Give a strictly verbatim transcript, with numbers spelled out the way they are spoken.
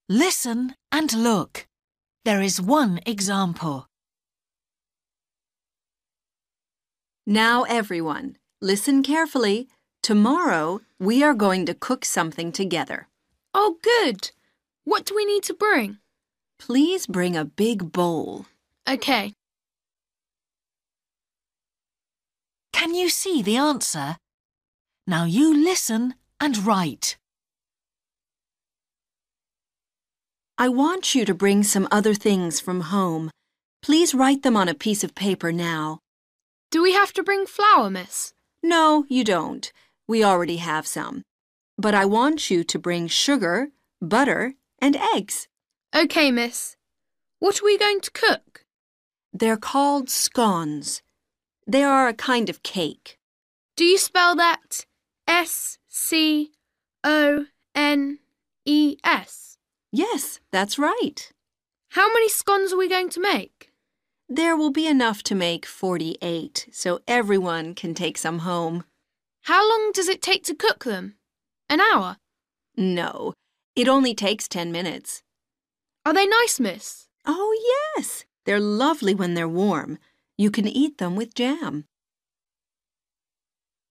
Listen and look. There is one example. Now everyone, listen carefully. Tomorrow, we are going to cook something together. Oh, good. What do we need to bring? Please bring a big bowl. Okay. Can you see the answer? Now you listen and write. I want you to bring some other things from home. Please write them on a piece of paper now. Do we have to bring flour, miss? No, you don't. We already have some. But I want you to bring sugar, butter, and eggs. Okay, miss. What are we going to cook? They're called scones. They are a kind of cake. Do you spell that S C O N E S? Yes, that's right. How many scones are we going to make? There will be enough to make forty-eight, so everyone can take some home. How long does it take to cook them? An hour? No, it only takes ten minutes. Are they nice, miss? Oh, yes. They're lovely when they're warm. You can eat them with jam.